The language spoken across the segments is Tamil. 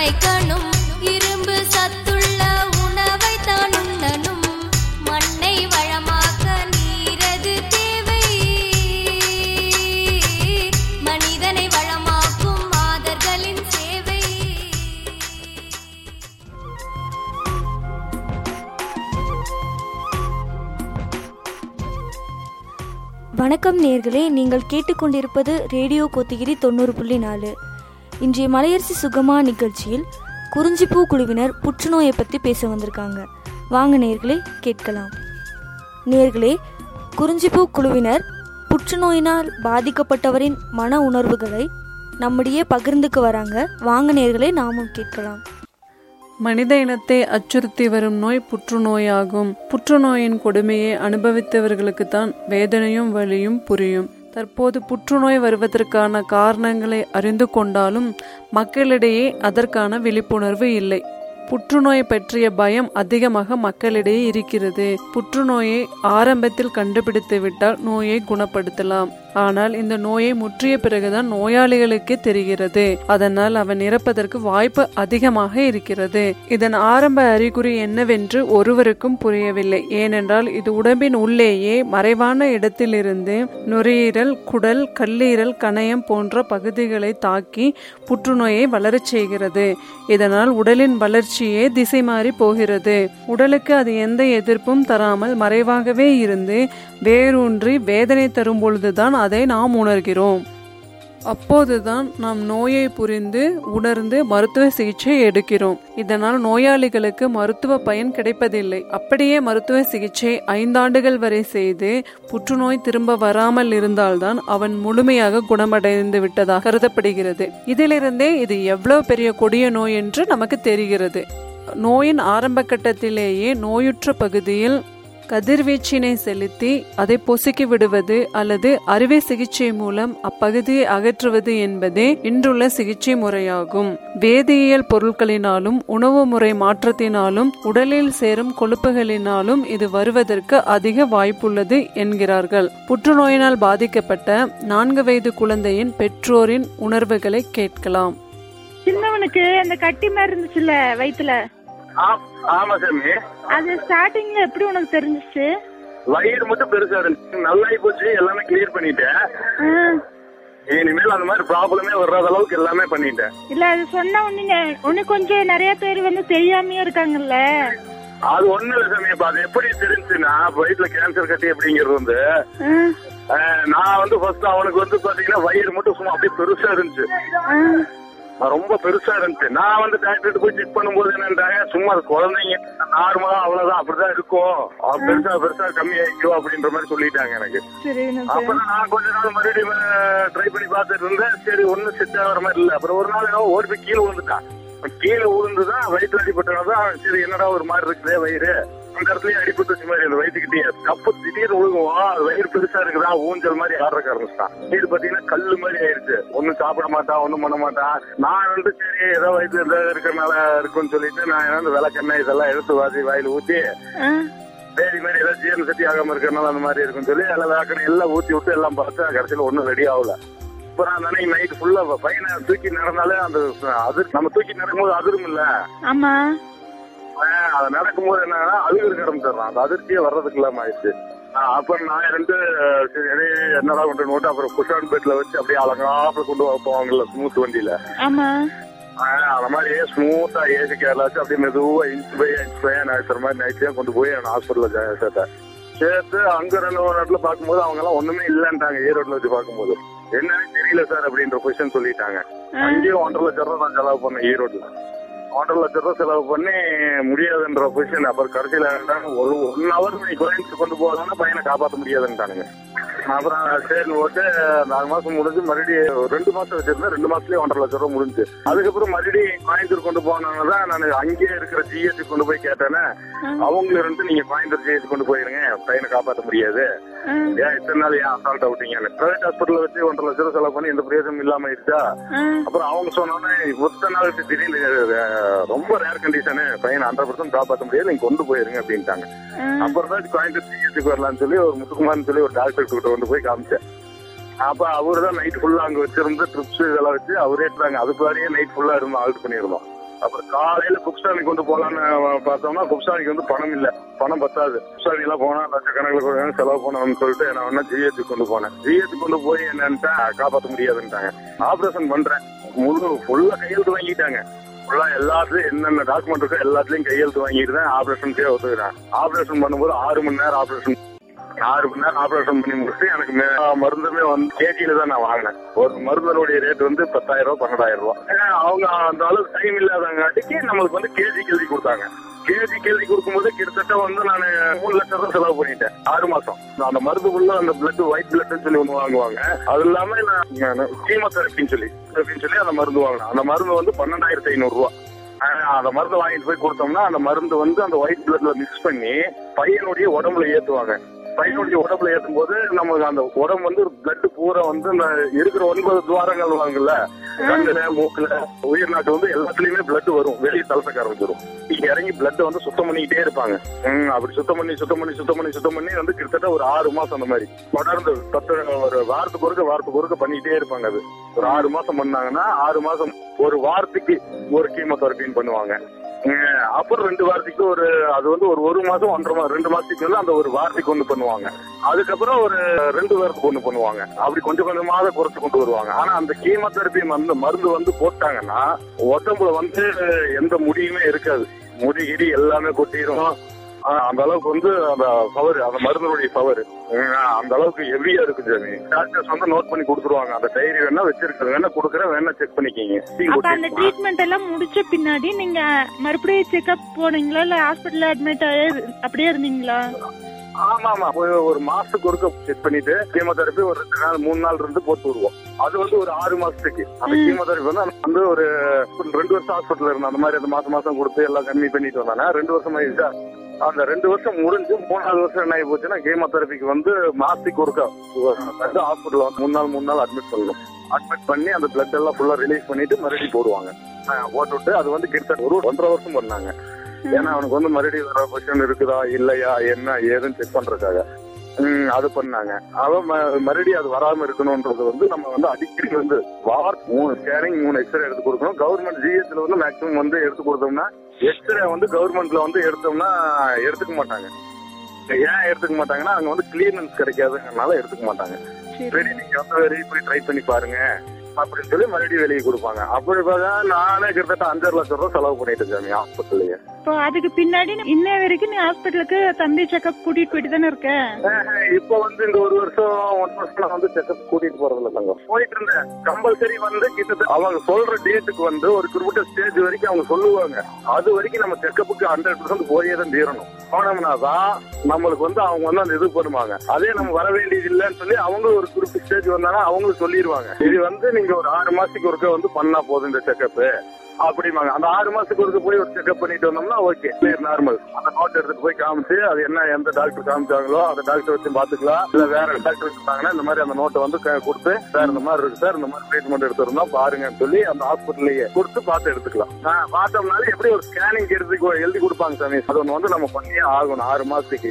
உழைக்கணும், இரும்பு சத்துள்ள உணவை தான் உண்ணணும், மண்ணை வளமாக்க நீரது தேவை, மனிதனை வளமாக்கும் மாதர்களின் சேவை. வணக்கம் நேயர்களே, நீங்கள் கேட்டுக்கொண்டிருப்பது ரேடியோ கோத்தகிரி 90.4. இன்றைய மலையரசி சுகமா நிகழ்ச்சியில் குறிஞ்சிப்பூ குழுவினர் புற்றுநோயை பற்றி பேச வந்திருக்காங்க. வாங்க நேயர்களே கேட்கலாம். நேயர்களே, குறிஞ்சிப்பூ குழுவினர் புற்றுநோயினால் பாதிக்கப்பட்டவரின் மன உணர்வுகளை நம்முடைய பகிர்ந்துக்கு வராங்க. வாங்க நேயர்களே நாமும் கேட்கலாம். மனித இனத்தை அச்சுறுத்தி வரும் நோய் புற்றுநோயாகும். புற்றுநோயின் கொடுமையை அனுபவித்தவர்களுக்குத்தான் வேதனையும் வலியும் புரியும். தற்போது புற்றுநோய் வருவதற்கான காரணங்களை அறிந்து கொண்டாலும் மக்களிடையே அதற்கான விழிப்புணர்வு இல்லை. புற்றுநோய் பற்றிய பயம் அதிகமாக மக்களிடையே இருக்கிறது. புற்றுநோயை ஆரம்பத்தில் கண்டுபிடித்து விட்டால் நோயை குணப்படுத்தலாம். ஆனால் இந்த நோயை முற்றிய பிறகுதான் நோயாளிகளுக்கே தெரிகிறது. அதனால் அவன் இறப்பதற்கு வாய்ப்பு அதிகமாக இருக்கிறது. இதன் ஆரம்ப அறிகுறி என்னவென்று ஒருவருக்கும் புரியவில்லை. ஏனென்றால் இது உடம்பின் உள்ளேயே மறைவான இடத்திலிருந்து நுரையீரல், குடல், கல்லீரல், கணையம் போன்ற பகுதிகளை தாக்கி புற்றுநோயை வளரச் செய்கிறது. இதனால் உடலின் வளர்ச்சியே திசை மாறி போகிறது. உடலுக்கு அது எந்த எதிர்ப்பும் தராமல் மறைவாகவே இருந்து வேரூன்றி வேதனை தரும் பொழுதுதான் அதை நாம் உணர்கிறோம். அப்போதுதான் நாம் நோயை புரிந்து உணர்ந்து மருத்துவ சிகிச்சை எடுக்கிறோம். இதனால் நோயாளிகளுக்கு மருத்துவ பயன் கிடைப்பதில்லை. அப்படியே மருத்துவ சிகிச்சை 5 ஆண்டுகள் வரை செய்து புற்றுநோய் திரும்ப வராமல் இருந்தால்தான் அவன் முழுமையாக குணமடைந்து விட்டதாக கருதப்படுகிறது. இதிலிருந்தே இது எவ்வளவு பெரிய கொடிய நோய் என்று நமக்கு தெரிகிறது. நோயின் ஆரம்ப கட்டத்திலேயே நோயுற்ற பகுதியில் கதிர்வீச்சினை செலுத்தி அதை பொசுக்கி விடுவது அல்லது அறுவை சிகிச்சை மூலம் அப்பகுதியை அகற்றுவது என்பதே இன்றுள்ள சிகிச்சை முறையாகும். வேதியியல் பொருட்களினாலும் உணவு முறை மாற்றத்தினாலும் உடலில் சேரும் கொழுப்புகளினாலும் இது வருவதற்கு அதிக வாய்ப்புள்ளது என்கிறார்கள். புற்றுநோயினால் பாதிக்கப்பட்ட 4 வயது குழந்தையின் பெற்றோரின் உணர்வுகளை கேட்கலாம். சின்னவனுக்கு அந்த கட்டி மாதிரி இருந்துச்சுல்ல வயித்துல, ஆமா சாமி. அது ஸ்டார்டிங்ல எப்படி உனக்கு தெரிஞ்சிச்சு? வயிறு மட்டும் பெருசா இருந்துச்சு. நல்லாயி போச்சு, எல்லாமே கிளியர் பண்ணிட்டேன். இனிமேல் அந்த மாதிரி ப்ராப்ளமே வர்றாத அளவுக்கு எல்லாமே பண்ணிட்டேன். இல்ல அது சொன்னா உன்னை கொஞ்சம் நிறைய பேர் வந்து தெரியாமையே இருக்காங்கல்ல. அது ஒண்ணு இல்ல சாமி. இப்ப அது எப்படி தெரிஞ்சுன்னா, வயிற்றுல கேன்சர் கட்டி அப்படிங்கிறது வந்து நான் வந்து ஃபர்ஸ்ட் அவனுக்கு வந்து பாத்தீங்கன்னா வயிறு மட்டும் சும்மா அப்படியே பெருசா இருந்துச்சு, ரொம்ப பெருசா இருந்துச்சு. நான் வந்து டாக்டர் போய் செக் பண்ணும்போது என்னன்றாங்க, சும்மா குழந்தைங்க நார்மலா அவ்வளவுதான், அப்படிதான் இருக்கும், பெருசா பெருசா கம்மி ஆயிக்கும் அப்படின்ற மாதிரி சொல்லிட்டாங்க எனக்கு. அப்புறம் நான் கொஞ்ச நாள் மறுபடியும் ட்ரை பண்ணி பார்த்துட்டு இருந்தேன். சரி ஒன்னும் செட் ஆகிற மாதிரி இல்ல. அப்புறம் ஒரு நாள் ஓடி போய் கீழே விழுந்துட்டான். கீழே விழுந்துதான் வயிற்று அடிப்பட்டதான். சரி என்னடா ஒரு மாதிரி இருக்குதே வயிறு, அந்த இடத்துலயே அடிபட்டு மாதிரி அந்த வயிற்றுக்கிட்டே தப்பு திடீர்னு விழுகுவோம். அது வயிறு பெருசா இருக்குதா, ஊஞ்சல் மாதிரி ஆடுறக்க ஆரம்பிச்சிட்டான். இது பாத்தீங்கன்னா கல்லு மாதிரி ஆயிடுச்சு. ஒன்னும் சாப்பிட மாட்டான், ஒன்னும் பண்ண மாட்டான். நான் வந்து சரி ஏதோ வயிற்று இருக்கிறனால இருக்குன்னு சொல்லிட்டு நான் வந்து விளக்கெண்ணெய் இதெல்லாம் எடுத்து வாயில ஊத்தி பேதி மாதிரி ஏதாவது ஜீரண சக்தி ஆகாம இருக்கிறனால அந்த மாதிரி இருக்குன்னு சொல்லி எல்லாம் விளக்கெண்ணெய் எல்லாம் ஊத்தி விட்டு எல்லாம் பார்த்தா கடைசியில ஒன்னும் ரெடி ஆகல. அப்புறம் அந்த நைட்டு ஃபுல்லா பையனை தூக்கி நடந்தாலே அந்த நம்ம தூக்கி நடக்கும்போது அதிரும் இல்ல, அது நடக்கும்போது என்னன்னா அழுகு ஆரம்பிச்சிடறான். அந்த அதிர்ச்சியே வர்றதுக்கு இல்லாம ஆயிடுச்சு. அப்புறம் நான் சரி என்னடா கொண்டு போட்டு அப்புறம் புஷான் பெட்ல வச்சு அப்படியே அலங்காப்புல கொண்டு போவாங்கல்ல ஸ்மூத் வண்டியில, அந்த மாதிரி ஸ்மூத்தா ஏசி கேரளா வச்சு அப்படியே மெதுவா இன்ச் பை நைட்டுற மாதிரி நைட்லயே கொண்டு போய் ஹாஸ்பிட்டல்ல சேர்த்து அங்க 2 நாட்டுல பாக்கும்போது அவங்க எல்லாம் ஒண்ணுமே இல்லன்ட்டாங்க. ஈரோட்ல வச்சு பாக்கும்போது என்னன்னு தெரியல சார் அப்படின்ற பொசிஷன் சொல்லிட்டாங்க. அங்கேயும் 1.5 லட்சம் ரூபாய் நான் செலவு பண்ணேன். ஈரோட்ல 1.5 லட்சம் ரூபாய் செலவு பண்ணி முடியாதுன்ற பொசிஷன். அப்புறம் கடைசியில ஒரு 1 ஹவர் நீ கோயிலுக்கு கொண்டு போகலாம்னா பையனை காப்பாற்ற முடியாதுன்ட்டானுங்க. அப்புறம் சரி ஓட்டு 4 மாசம் முடிஞ்சு மறுபடியும் 2 மாசம் வச்சிருந்தேன். 2 மாசத்துலயே 1.5 லட்சம் ரூபாய் முடிஞ்சு. அதுக்கப்புறம் மறுபடியும் கோயம்புத்தூர் கொண்டு போனதான் நான் அங்கேயே இருக்கிற ஜிஹெச் கொண்டு போய் கேட்டேன்னா அவங்கள இருந்து நீங்க கோயம்புத்தூர் ஜிஹெச் கொண்டு போயிருங்க, பையனை காப்பாற்ற முடியாது, ஏன் இத்தனை நாள் ஏன் அசால்ட் அவுட்டீங்க. பிரைவேட் ஹாஸ்பிட்டல் வச்சு 1.5 லட்சம் ரூபாய் செலவு பண்ணி எந்த பிரயோஜனம் இல்லாம ஆயிடுச்சா. அப்புறம் அவங்க சொன்னோன்னே ஒத்த நாள் திடீர்னு ரொம்ப ரேர் கண்டிஷனு, பையனை 100% காப்பாற்ற முடியாது, நீங்க கொண்டு போயிருங்க அப்படின்ட்டாங்க. அப்புறம் தான் கோயம்புத்தூர் ஜிஹெச்சுக்கு வரலான்னு சொல்லி ஒரு முத்துக்குமார்னு சொல்லி ஒரு டாக்டர் கிட்ட கொண்டு போய் காமிச்சேன். அப்ப அவரு தான் நைட் ஃபுல்லா அங்க வச்சிருந்து ட்ரிப்ஸ் இதெல்லாம் வச்சு அவரே அதுக்கு வரையே நைட் ஃபுல்லா இருந்தோம், ஆல்ட் பண்ணிருந்தோம். அப்புறம் காலையில குப்சாமி கொண்டு போலான்னு பார்த்தோம்னா குப்சாமிக்கு வந்து பணம் இல்ல, பணம் பத்தாது. குப்சாமி எல்லாம் போனா லட்சக்கணக்கில் செலவு பண்ணணும்னு சொல்லிட்டு நான் ஒன்னா ஜிஹெச்சுக்கு கொண்டு போனேன். ஜிஹெச்சுக்கு கொண்டு போய் என்னன்ட்டா காப்பாற்ற முடியாதுன்ட்டாங்க. ஆபரேஷன் பண்றேன், ஃபுல்லா கையெழுத்து வாங்கிட்டாங்க. ஃபுல்லா எல்லாத்துலயும் என்னென்ன டாக்குமெண்ட் இருக்கோ எல்லாத்துலயும் கையெழுத்து வாங்கிட்டு தான் ஆபரேஷனுக்கே ஒத்துக்கிறேன். ஆபரேஷன் பண்ணும்போது 6 மணி நேரம் ஆபரேஷன் பண்ணி முடிச்சுட்டு எனக்கு மருந்துமே வந்து கேஜியில தான் நான் வாங்கினேன். ஒரு மருந்தனுடைய ரேட் வந்து 10,000 ரூபாய் 12,000 ரூபாய். அவங்க அந்த அளவுக்கு டைம் இல்லாதங்காட்டிக்கு நம்மளுக்கு வந்து கேஜி எழுதி கொடுத்தாங்க. கேஜி எழுதி கொடுக்கும்போது கிட்டத்தட்ட வந்து நான் 3 லட்சம் ரூபாய் செலவு பண்ணிட்டேன் 6 மாசம். அந்த மருந்துக்குள்ள அந்த பிளட் ஒயிட் பிளட்னு சொல்லி ஒண்ணு வாங்குவாங்க. அது இல்லாம நான் கீமோதெரபின்னு சொல்லி அந்த மருந்து வாங்கினேன். அந்த மருந்து வந்து 12,500 ரூபாய். அந்த மருந்து வாங்கிட்டு போய் கொடுத்தோம்னா அந்த மருந்து வந்து அந்த ஒயிட் பிளட்ல மிக்ஸ் பண்ணி பையனுடைய உடம்புல ஏத்துவாங்க. பையனுடைய உடம்புல ஏற்றும் போது நமக்கு அந்த உடம்பு வந்து பிளட் பூரா வந்து இருக்கிற 9 துவாரங்கள் வாங்கல, கண்ணுல மூக்குல உயிர் நாட்டு வந்து எல்லாத்துலயுமே பிளட் வரும், வெளியே தலசக்க ஆரம்பிச்சிடும். இங்க இறங்கி பிளட் வந்து சுத்தம் பண்ணிக்கிட்டே இருப்பாங்க. அப்படி சுத்தம் பண்ணி வந்து கிட்டத்தட்ட ஒரு 6 மாசம் அந்த மாதிரி தொடர்ந்து ஒரு வாரத்துக்கு ஒருக்க பண்ணிக்கிட்டே இருப்பாங்க. அது ஒரு 6 மாசம் பண்ணாங்கன்னா 6 மாசம் ஒரு வாரத்துக்கு ஒரு கீமோதெரபின்னு பண்ணுவாங்க. அப்புறம் 2 வாரத்துக்கு அது வந்து ஒரு மாசம் 2 மாசத்துக்கு வந்து அந்த ஒரு வாரத்துக்கு ஒண்ணு பண்ணுவாங்க. அதுக்கப்புறம் ஒரு 2 வாரத்துக்கு ஒண்ணு பண்ணுவாங்க. அப்படி கொஞ்சம் கொஞ்சமாக குறைச்சு கொண்டு வருவாங்க. ஆனா அந்த கீமோதெரபி மருந்து வந்து போட்டாங்கன்னா உடம்புல வந்து எந்த முடியுமே இருக்காது, முடிகிடி எல்லாமே கொட்டிடும். அந்த அளவுக்கு வந்து அந்த பவர், அந்த மருந்துடைய பவர் அந்த அளவுக்கு ஹெவியா இருக்கு சாமி. டாக்டர்ஸ் வந்து நோட் பண்ணி கொடுத்துருவாங்க. அந்த டைரி வேணா வச்சிருக்கேன், வேணா கொடுக்குறேன், வேணா செக் பண்ணிக்கிங்க. அந்த ட்ரீட்மெண்ட் எல்லாம் முடிச்ச பின்னாடி நீங்க மறுபடியும் செக்அப் போனீங்களா இல்ல ஹாஸ்பிட்டல்ல அட்மிட் ஆகி அப்படியே இருந்தீங்களா? ஆமா, ஒரு மாசத்துக்கு ஒருக்க செக் பண்ணிட்டு கீமோதெரபி ஒரு 2 நாள் 3 நாள் இருந்து போட்டு வருவோம். அது வந்து ஒரு 6 மாசத்துக்கு. அந்த கீமோதெரபி வந்து ஒரு 2 வருஷம் ஹாஸ்பிட்டல் இருந்தோம். அந்த மாதிரி மாசம் கொடுத்து எல்லாம் கம்மி பண்ணிட்டு வந்தாங்க. 2 வருஷம் ஆயிடுச்சா. அந்த 2 வருஷம் முடிஞ்சு 3வது வருஷம் என்ன ஆகி போச்சுன்னா கீமோதெரபிக்கு வந்து மாசத்துக்கு ஒருக்கா ஹாஸ்பிட்டல் 3 நாள் அட்மிட் பண்ணணும். அட்மிட் பண்ணி அந்த பிளட் எல்லாம் ஃபுல்லா ரிலீஸ் பண்ணிட்டு மறுபடியும் போடுவாங்க. போட்டுவிட்டு அது வந்து கிட்டத்தட்ட ஒரு 1.5 வருஷம் பண்ணாங்க. ஏன்னா அவனுக்கு வந்து மறுபடியும் வர பொசிஷன் இருக்குதா இல்லையா என்ன ஏதுன்னு செக் பண்றதுக்காக அது பண்ணாங்க. அவன் மறுபடியும் அது வராம இருக்கணும்ன்றது வந்து நம்ம வந்து அடிக்கடி வந்து 3 ஸ்கேனிங் 3 எக்ஸ்ரே எடுத்து கொடுக்கணும். கவர்மெண்ட் ஜிஹெச்ல வந்து மேக்சிமம் வந்து எடுத்து கொடுத்தோம்னா எக்ஸ்ரே வந்து கவர்மெண்ட்ல வந்து எடுத்தோம்னா எடுத்துக்க மாட்டாங்க. ஏன் எடுத்துக்க மாட்டாங்கன்னா அங்க வந்து கிளியரன்ஸ் கிடைக்காதுங்கறனால எடுத்துக்க மாட்டாங்க. சரி நீங்க வந்து வெளியே போய் ட்ரை பண்ணி பாருங்க அப்படின்னு சொல்லி மறுபடியும் வெளியே கொடுப்பாங்க. அப்படி பார்த்தா நானே கிட்டத்தட்ட 5 லட்சம் ரூபாய் செலவு பண்ணிட்டு சாமி ஹாஸ்பிட்டல்லையே. இப்போ அதுக்கு பின்னாடி இன்ன வரைக்கும் நீ ஹாஸ்பிட்டலுக்கு தம்பி செக்அப் கூட்டிட்டு போயிட்டு தானே இருக்க? இப்போ வந்து இந்த 1 வருஷம் நான் வந்து செக்அப் கூட்டிட்டு போறதில்ல தங்கம். போயிட்டு இருந்தேன். கம்பல்சரி வந்து கிட்டத்தட்ட அவங்க சொல்ற டேட்டுக்கு வந்து ஒரு குறிப்பிட்ட ஸ்டேஜ் வரைக்கும் அவங்க சொல்லுவாங்க. அது வரைக்கும் நம்ம செக்அப்புக்கு 100% போயே தான் தீரணும். போனோம்னாதான் நம்மளுக்கு வந்து அவங்க வந்து அந்த இது பண்ணுவாங்க. அதே நம்ம வர வேண்டியது இல்லைன்னு சொல்லி அவங்க ஒரு குறிப்பிட்ட ஸ்டேஜ் வந்தாங்கன்னா அவங்களும் சொல்லிடுவாங்க. இது வந்து நீங்க ஒரு 6 மாசத்துக்கு ஒருக்க வந்து பண்ணா போதும் இந்த செக்அப் அப்படிமாங்க. அந்த 6 மாசத்துக்கு ஒருக்க போய் ஒரு செக்அப் பண்ணிட்டு வந்தோம்னா ஓகே கிளியர் நார்மல். அந்த நோட் எடுத்துட்டு போய் காமிச்சு அது என்ன எந்த டாக்டர் காமிச்சாங்களோ அந்த டாக்டர் வச்சு பாத்துக்கலாம். இல்ல வேற டாக்டர் இருந்தாங்கன்னா இந்த மாதிரி அந்த நோட்டை வந்து கொடுத்து சார் இந்த மாதிரி இருக்கு சார் இந்த மாதிரி ட்ரீட்மெண்ட் எடுத்துருந்தோம் பாருங்கன்னு சொல்லி அந்த ஹாஸ்பிட்டல்லையே கொடுத்து பார்த்து எடுத்துக்கலாம். பார்த்தோம்னாலே எப்படி ஒரு ஸ்கேனிங் எழுதி கொடுப்பாங்க சாமி. அது ஒண்ணு வந்து நம்ம பண்ணியே ஆகணும் 6 மாசத்துக்கு.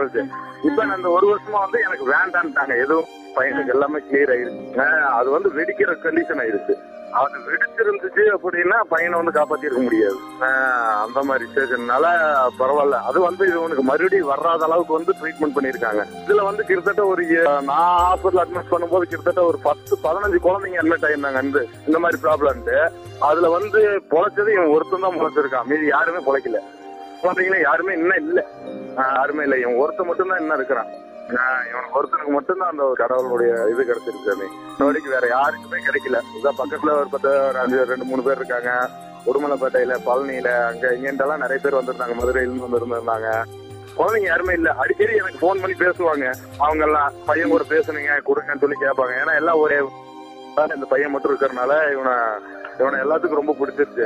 இப்ப அந்த 1 வருஷமா வந்து எனக்கு வேண்டான்ட்டாங்க. எதுவும் பையனுக்கு எல்லாமே கிளியர் ஆயிடுச்சு. அது வந்து வெடிக்கிற கண்டிஷன் ஆயிடுச்சு. அது வெடிச்சிருந்துச்சு அப்படின்னா பையனை வந்து காப்பாத்திருக்க முடியாது. அந்த மாதிரி ஸ்டேஜ்னால பரவாயில்ல. அது வந்து இது உனக்கு மறுபடியும் வராத அளவுக்கு வந்து ட்ரீட்மெண்ட் பண்ணிருக்காங்க. இதுல வந்து கிட்டத்தட்ட ஒரு நான் ஹாஸ்பிட்டல் அட்மிட் பண்ணும்போது கிட்டத்தட்ட ஒரு 10-15 குழந்தைங்க அட்மிட் ஆயிருந்தாங்க இந்த மாதிரி ப்ராப்ளம்ட்டு. அதுல வந்து பொழைச்சது இவன் ஒருத்தன் தான் பொழைச்சிருக்கான். மீதி யாருமே பொழைக்கல. குழந்தைங்களே யாருமே இன்னும் இல்ல, யாருமே இல்ல. இவன் ஒருத்தன் மட்டும்தான் இன்னும் இருக்கிறான். இவனுக்கு ஒருத்தனுக்கு மட்டும்தான் அந்த கடவுளுடைய இது கிடைச்சிருக்கு. வரைக்கும் வேற யாருக்குமே கிடைக்கல. இதான் பக்கத்துல ஒரு 2-3 பேர் இருக்காங்க. உடுமலைப்பேட்டையில பழனியில அங்க இங்கெல்லாம் நிறைய பேர் வந்திருந்தாங்க. மதுரையில வந்து இருந்திருந்தாங்க. குழந்தைங்க யாருமே இல்ல. அடிக்கடி எனக்கு போன் பண்ணி பேசுவாங்க. அவங்க எல்லாம் பையன் கூட பேசுனீங்க கொடுங்கன்னு சொல்லி கேட்பாங்க. ஏன்னா எல்லாம் ஒரே இந்த பையன் மட்டும் இருக்கிறதுனால இவனை எல்லாத்துக்கும் ரொம்ப பிடிச்சிருச்சு.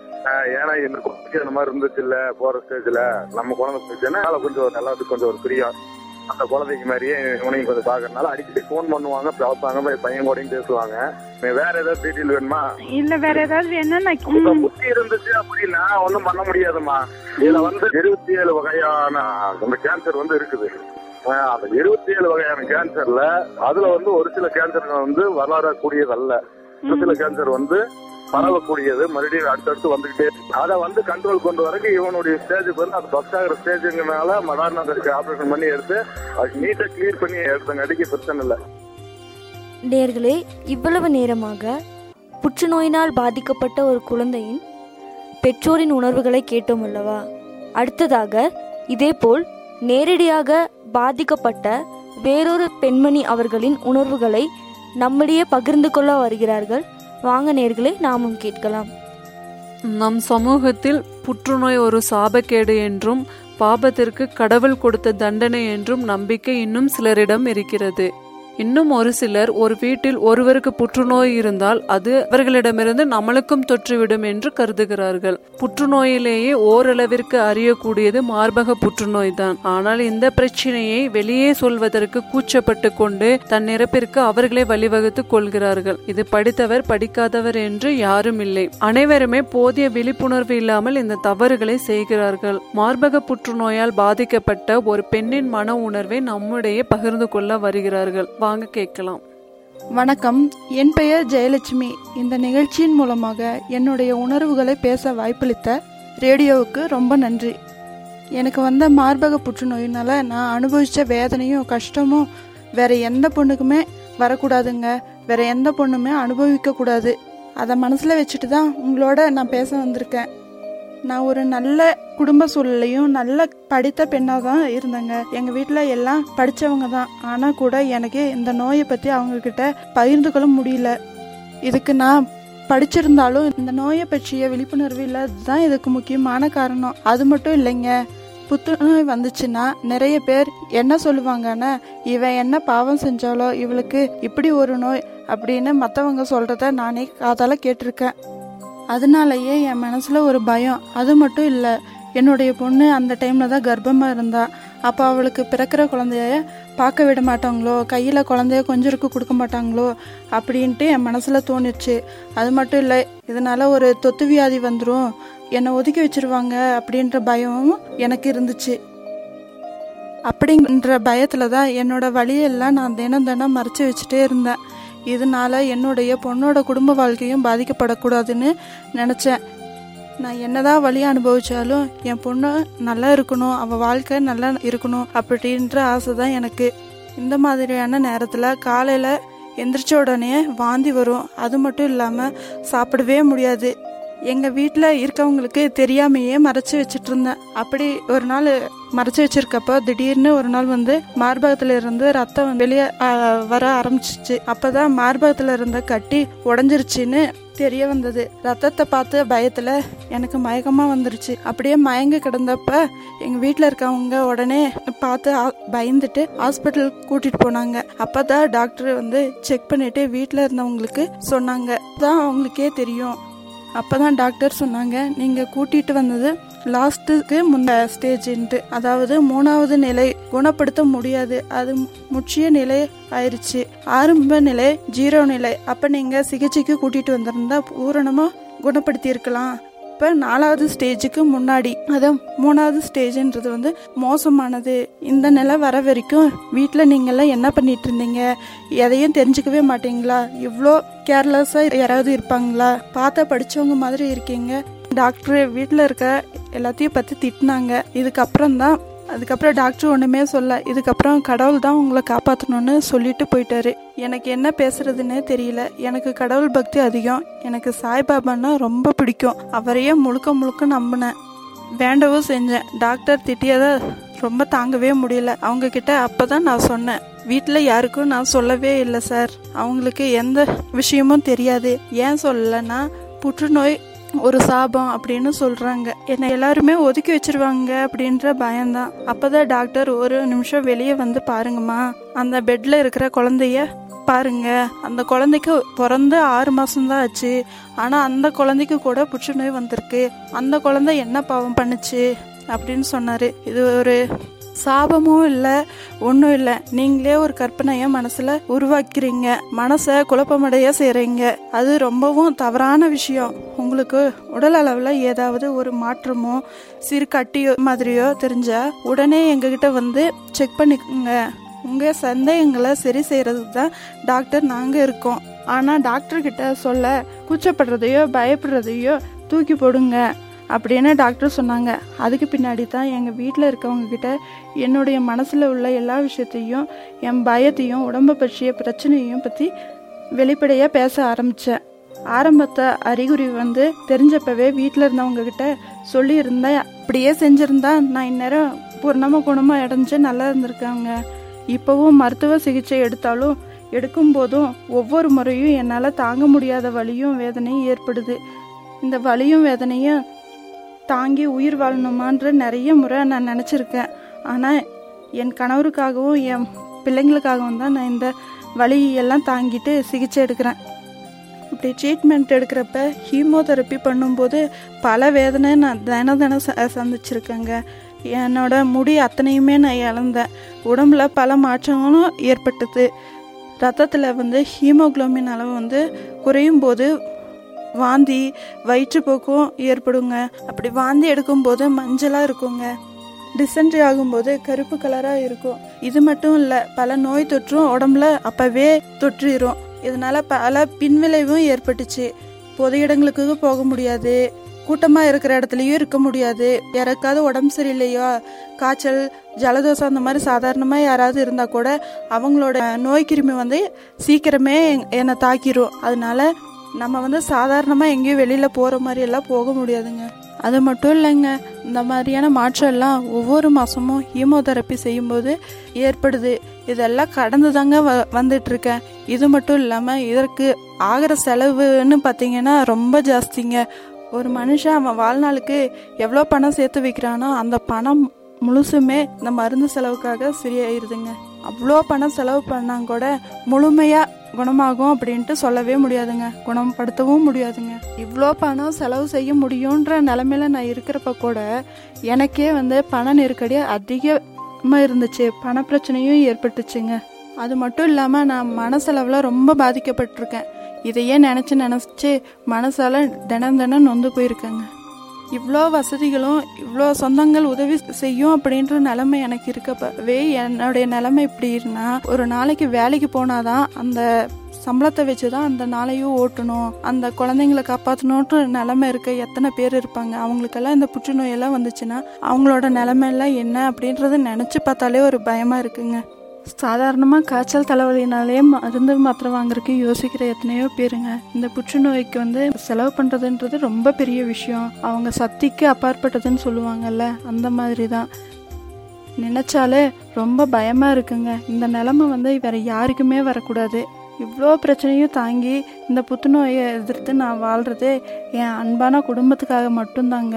ஏன்னா இந்த குழந்தைக்கு அந்த மாதிரி இருந்துச்சு இல்ல போற ஸ்டேஜ்ல நம்ம குழந்தை போச்சுன்னா கொஞ்சம் எல்லாத்துக்கும் கொஞ்சம் ஒரு பிரியம். அந்த குழந்தைக்கு மாதிரியே இவனையும் கொஞ்சம் பாக்குறதுனால அடிக்கடி போன் பண்ணுவாங்க பேசுவாங்க. பையன் கூடயும் பேசுவாங்க. வேற ஏதாவது டீட்டெயில் வேணுமா? இல்ல வேற ஏதாவது வேணும்னா புத்தி இருந்துச்சு அப்படின்னா ஒன்னும் பண்ண முடியாதுமா. இதுல வந்து 27 வகையான அந்த கேன்சர் வந்து இருக்குது. அந்த 27 வகையான கேன்சர்ல அதுல வந்து ஒரு சில கேன்சர்கள் வந்து வரக்கூடியது அல்ல. கேன்சர் வந்து பரவக்கூடியது, மறுபடியும் அடுத்தடுத்து வந்துகிட்டே அதை வந்து கண்ட்ரோல் கொண்டு வரைக்கும் இவனுடைய ஸ்டேஜ் வந்து அது பஸ் ஆகிற ஸ்டேஜுங்கனால மடார்னாக்கு ஆபரேஷன் பண்ணி எடுத்து அது நீட்டா கிளியர் பண்ணி எடுத்தங்காட்டிக்கு பிரச்சனை இல்லை. நேயர்களே, இவ்வளவு நேரமாக புற்றுநோயினால் பாதிக்கப்பட்ட ஒரு குழந்தையின் பெற்றோரின் உணர்வுகளை கேட்டோம் அல்லவா? அடுத்ததாக இதேபோல் நேரடியாக பாதிக்கப்பட்ட வேறொரு பெண்மணி அவர்களின் உணர்வுகளை நம்மிடையே பகிர்ந்து கொள்ள வருகிறார்கள். வாங்க நேயர்களே, நாமும் கேட்கலாம். நம் சமூகத்தில் புற்றுநோய் ஒரு சாபக்கேடு என்றும் பாபத்திற்கு கடவுள் கொடுத்த தண்டனை என்றும் நம்பிக்கை இன்னும் சிலரிடம் இருக்கிறது. இன்னும் ஒரு சிலர் ஒரு வீட்டில் ஒருவருக்கு புற்றுநோய் இருந்தால் அது அவர்களிடமிருந்து நம்மளுக்கும் தொற்றுவிடும் என்று கருதுகிறார்கள். புற்றுநோயிலேயே ஓரளவிற்கு அறியக்கூடியது மார்பக புற்றுநோய் தான். ஆனால் இந்த பிரச்சனையை வெளியே சொல்வதற்கு கூச்சப்பட்டு கொண்டு தன் இறப்பிற்கு அவர்களே வழிவகுத்துக் கொள்கிறார்கள். இது படித்தவர் படிக்காதவர் என்று யாரும் இல்லை. அனைவருமே போதிய விழிப்புணர்வு இல்லாமல் இந்த தவறுகளை செய்கிறார்கள். மார்பக புற்றுநோயால் பாதிக்கப்பட்ட ஒரு பெண்ணின் மன உணர்வை நம்முடைய பகிர்ந்து கொள்ள வருகிறார்கள். வாங்க கேட்கலாம். வணக்கம், என் பெயர் ஜெயலட்சுமி. இந்த நிகழ்ச்சியின் மூலமாக என்னுடைய உணர்வுகளை பேச வாய்ப்பளித்த ரேடியோவுக்கு ரொம்ப நன்றி. எனக்கு வந்த மார்பக புற்றுநோயினால நான் அனுபவித்த வேதனையும் கஷ்டமும் வேற எந்த பொண்ணுக்குமே வரக்கூடாதுங்க. வேற எந்த பொண்ணுமே அனுபவிக்க கூடாது. அதை மனசுல வச்சுட்டு தான் உங்களோட நான் பேச வந்திருக்கேன். நான் ஒரு நல்ல குடும்ப சூழலையும் நல்ல படித்த பெண்ணாக தான் இருந்தேங்க. எங்கள் வீட்டில் எல்லாம் படித்தவங்க தான். ஆனால் கூட எனக்கு இந்த நோயை பற்றி அவங்கக்கிட்ட பகிர்ந்து கொள்ள முடியல. இதுக்கு நான் படிச்சிருந்தாலும் இந்த நோயை பற்றிய விழிப்புணர்வு இல்லாதது தான் இதுக்கு முக்கியமான காரணம். அது மட்டும் இல்லைங்க, புற்றுநோய் வந்துச்சுன்னா நிறைய பேர் என்ன சொல்லுவாங்கன்னா, இவன் என்ன பாவம் செஞ்சாலோ இவளுக்கு இப்படி ஒரு நோய் அப்படின்னு மற்றவங்க சொல்கிறத நானே காதால கேட்டிருக்கேன். அதனாலயே என் மனசுல ஒரு பயம். அது மட்டும் இல்லை, என்னுடைய பொண்ணு அந்த டைம்ல தான் கர்ப்பமா இருந்தா. அப்போ அவளுக்கு பிறக்கிற குழந்தைய பார்க்க விட மாட்டாங்களோ, கையில குழந்தைய கொஞ்சருக்கு கொடுக்க மாட்டாங்களோ அப்படின்ட்டு என் மனசுல தோணுச்சு. அது மட்டும் இல்லை, இதனால ஒரு தொத்து வியாதி வந்துடும், என்னை ஒதுக்கி வச்சிருவாங்க அப்படின்ற பயமும் எனக்கு இருந்துச்சு. அப்படின்ற பயத்துல தான் என்னோட வழியெல்லாம் நான் தினம் தினம் மறைச்சு வச்சுட்டே இருந்தேன். இதனால என்னுடைய பொண்ணோட குடும்ப வாழ்க்கையும் பாதிக்கப்படக்கூடாதுன்னு நினச்சேன். நான் என்னதான் வழி அனுபவிச்சாலும் என் பொண்ணு நல்லா இருக்கணும், அவள் வாழ்க்கை நல்லா இருக்கணும் அப்படின்ற ஆசை தான் எனக்கு. இந்த மாதிரியான நேரத்தில் காலையில் எந்திரிச்ச உடனே வாந்தி வரும். அது மட்டும் இல்லாமல் சாப்பிடவே முடியாது. எங்கள் வீட்டில் இருக்கவங்களுக்கு தெரியாமையே மறைச்சி வச்சுட்டு இருந்தேன். அப்படி ஒரு நாள் மறைச்சி வச்சிருக்கப்போ திடீர்னு ஒரு நாள் வந்து மார்பகத்துல இருந்து ரத்தம் வெளியே வர ஆரம்பிச்சிச்சு. அப்பதான் மார்பகத்துல இருந்த கட்டி உடஞ்சிருச்சுன்னு தெரிய வந்தது. ரத்தத்தை பார்த்து பயத்துல எனக்கு மயக்கமா வந்துருச்சு. அப்படியே மயங்கி கிடந்தப்ப எங்க வீட்டுல இருக்கவங்க உடனே பார்த்து பயந்துட்டு ஹாஸ்பிட்டல் கூட்டிட்டு போனாங்க. அப்பதான் டாக்டர் வந்து செக் பண்ணிட்டு வீட்டுல இருந்தவங்களுக்கு சொன்னாங்க. தான் அவங்களுக்கே தெரியும். அப்பதான் டாக்டர் சொன்னாங்க, நீங்க கூட்டிட்டு வந்தது லாஸ்ட்டுக்கு முன்ன ஸ்டேஜ்ன்ட்டு, அதாவது 3வது நிலை, குணப்படுத்த முடியாது, அது முற்றிய நிலை ஆயிடுச்சு. ஆரம்ப நிலை 0 நிலை. அப்ப நீங்க சிகிச்சைக்கு கூட்டிட்டு வந்திருந்தா பூரணமா குணப்படுத்தி இருக்கலாம். இப்ப 4வது ஸ்டேஜுக்கு முன்னாடி, அதான் 3வது ஸ்டேஜ்ன்றது வந்து மோசமானது. இந்த நிலை வர வரைக்கும் வீட்டுல நீங்கெல்லாம் என்ன பண்ணிட்டு இருந்தீங்க, எதையும் தெரிஞ்சுக்கவே மாட்டீங்களா, இவ்வளோ கேர்லெஸ்ஸா யாராவது இருப்பாங்களா, பார்த்தா படிச்சவங்க மாதிரி இருக்கீங்க. டாக்டர் வீட்டுல இருக்க எல்லாத்தையும் பத்தி திட்டினாங்க. அதுக்கப்புறம் டாக்டர் ஒண்ணுமே சொல்ல, இதுக்கப்புறம் கடவுள் தான் உங்களை காப்பாற்றணும்னு சொல்லிட்டு போயிட்டாரு. எனக்கு என்ன பேசுறதுன்னே தெரியல. எனக்கு கடவுள் பக்தி அதிகம். எனக்கு சாய்பாபான்னா ரொம்ப பிடிக்கும். அவரையே முழுக்க முழுக்க நம்பினேன், வேண்டவும் செஞ்சேன். டாக்டர் திட்டியதை ரொம்ப தாங்கவே முடியல அவங்க கிட்ட. அப்பதான் நான் சொன்னேன், வீட்டுல யாருக்கும் நான் சொல்லவே இல்லை சார், அவங்களுக்கு எந்த விஷயமும் தெரியாது. ஏன் சொல்லலைன்னா, புற்றுநோய் ஒரு சாபம் அப்படின்னு சொல்றாங்க, என்ன எல்லாருமே ஒதுக்கி வச்சிருவாங்க அப்படின்ற பயம்தான். அப்பதான் டாக்டர், ஒரு நிமிஷம் வெளியே வந்து பாருங்கம்மா, அந்த பெட்ல இருக்கிற குழந்தைய பாருங்க, அந்த குழந்தைக்கு பிறந்து 6 மாசம்தான் ஆச்சு, ஆனா அந்த குழந்தைக்கு கூட புற்றுநோய் வந்திருக்கு, அந்த குழந்தை என்ன பாவம் பண்ணுச்சு அப்படின்னு சொன்னாரு. இது ஒரு சாபமும் இல்லை, ஒன்றும் இல்லை, நீங்களே ஒரு கற்பனைய மனசுல உருவாக்கிறீங்க, மனசை குழப்பமடைய செய்றீங்க. அது ரொம்பவும் தவறான விஷயம். உங்களுக்கு உடல் அளவுல ஏதாவது ஒரு மாற்றமோ சிறு கட்டியோ மாதிரியோ தெரிஞ்சா உடனே எங்ககிட்ட வந்து செக் பண்ணிக்கோங்க. உங்கள் சந்தேகங்களை சரி செய்கிறதுக்கு தான் டாக்டர் நாங்கள் இருக்கோம். ஆனால் டாக்டர்கிட்ட சொல்ல கூச்சப்படுறதையோ பயப்படுறதையோ தூக்கி போடுங்க அப்படின்னு டாக்டர் சொன்னாங்க. அதுக்கு பின்னாடி தான் எங்கள் வீட்டில் இருக்கவங்கக்கிட்ட என்னுடைய மனசில் உள்ள எல்லா விஷயத்தையும், என் பயத்தையும், உடம்பை பற்றிய பிரச்சனையும் பற்றி வெளிப்படையாக பேச ஆரம்பித்தேன். ஆரம்பத்தை அறிகுறி தெரிஞ்சப்பவே வீட்டில் இருந்தவங்கக்கிட்ட சொல்லியிருந்தேன். அப்படியே செஞ்சுருந்தா நான் இந்நேரம் பூர்ணமாக குணமாக அடைஞ்சு நல்லா இருந்திருக்காங்க. இப்போவும் மருத்துவ சிகிச்சை எடுக்கும்போதும் ஒவ்வொரு முறையும் என்னால் தாங்க முடியாத வலியும் வேதனையும் ஏற்படுது. இந்த வலியும் வேதனையும் தாங்கி உயிர் வாழணுமான்ற நிறைய முறை நான் நினச்சிருக்கேன். ஆனால் என் கணவருக்காகவும் என் பிள்ளைங்களுக்காகவும் தான் நான் இந்த வலியெல்லாம் தாங்கிட்டு சிகிச்சை எடுக்கிறேன். இப்படி ட்ரீட்மெண்ட் எடுக்கிறப்ப ஹீமோதெரப்பி பண்ணும்போது பல வேதனை நான் தினம் சந்திச்சிருக்கேங்க. என்னோட முடி அத்தனையுமே நான் இழந்தேன். உடம்புல பல மாற்றங்களும் ஏற்பட்டது. ரத்தத்தில் ஹீமோகுளோபின் அளவு குறையும் போது வாந்தி, வயிற்றுப்போக்கும் ஏற்படுங்க. அப்படி வாந்தி எடுக்கும்போது மஞ்சளாக இருக்குங்க. டிசென்ட்ரி ஆகும்போது கருப்பு கலராக இருக்கும். இது மட்டும் இல்லை, பல நோய் தொற்றும் உடம்புல அப்பவே தொற்றிடும். இதனால பல பின்விளைவும் ஏற்பட்டுச்சு. பொது இடங்களுக்கு போக முடியாது, கூட்டமாக இருக்கிற இடத்துலையும் இருக்க முடியாது. யாருக்காவது உடம்பு சரியில்லையோ, காய்ச்சல், ஜலதோஷம் அந்த மாதிரி சாதாரணமாக யாராவது இருந்தால் கூட அவங்களோட நோய் கிருமி சீக்கிரமே என்னை தாக்கிரும். அதனால நம்ம சாதாரணமாக எங்கேயும் வெளியில் போகிற மாதிரி எல்லாம் போக முடியாதுங்க. அது மட்டும் இல்லைங்க, இந்த மாதிரியான மாற்றம் எல்லாம் ஒவ்வொரு மாதமும் ஹீமோதெரப்பி செய்யும்போது ஏற்படுது. இதெல்லாம் கடந்து தாங்க வந்துட்டுருக்கேன். இது மட்டும் இல்லாமல் இதற்கு ஆகிற செலவுன்னு பார்த்தீங்கன்னா ரொம்ப ஜாஸ்திங்க. ஒரு மனுஷன் அவன் வாழ்நாளுக்கு எவ்வளோ பணம் சேர்த்து வைக்கிறானோ அந்த பணம் முழுசுமே இந்த மருந்து செலவுக்காக சரியாயிருதுங்க. அவ்வளோ பணம் செலவு பண்ணாங்க கூட முழுமையாக குணமாகும் அப்படின்ட்டு சொல்லவே முடியாதுங்க, குணப்படுத்தவும் முடியாதுங்க. இவ்வளோ பணம் செலவு செய்ய முடியுன்ற நிலமையில நான் இருக்கிறப்ப கூட எனக்கே பண நெருக்கடி அதிகமாக இருந்துச்சு. பண பிரச்சனையும் ஏற்பட்டுச்சுங்க. அது மட்டும் இல்லாமல் நான் மனசளவில் ரொம்ப பாதிக்கப்பட்டிருக்கேன். இதையே நினச்சி மனசால் தினம் நொந்து போயிருக்கேங்க. இவ்வளோ வசதிகளும் இவ்வளோ சொந்தங்கள் உதவி செய்யும் அப்படின்ற நிலைமை எனக்கு இருக்கப்பவே என்னுடைய நிலைமை இப்படி இருந்தா, ஒரு நாளைக்கு வேலைக்கு போனாதான் அந்த சம்பளத்தை வச்சுதான் அந்த நாளையும் ஓட்டணும், அந்த குழந்தைங்களை காப்பாற்றணுன்ற நிலைமை இருக்க எத்தனை பேர் இருப்பாங்க. அவங்களுக்கெல்லாம் இந்த புற்றுநோயெல்லாம் வந்துச்சுன்னா அவங்களோட நிலைமையெல்லாம் என்ன அப்படின்றத நினச்சி பார்த்தாலே ஒரு பயமாக இருக்குங்க. சாதாரணமாக காய்ச்சல் தலைவலினாலே மருந்து மாத்திரை வாங்குறதுக்கு யோசிக்கிற எத்தனையோ பேருங்க இந்த புற்றுநோய்க்கு செலவு பண்ணுறதுன்றது ரொம்ப பெரிய விஷயம். அவங்க சக்திக்கு அப்பாற்பட்டதுன்னு சொல்லுவாங்கல்ல, அந்த மாதிரி தான். நினச்சாலே ரொம்ப பயமாக இருக்குங்க. இந்த நிலைமை வேற யாருக்குமே வரக்கூடாது. இவ்வளோ பிரச்சனையும் தாங்கி இந்த புற்றுநோயை எதிர்த்து நான் வாழ்கிறதே என் அன்பான குடும்பத்துக்காக மட்டும்தாங்க.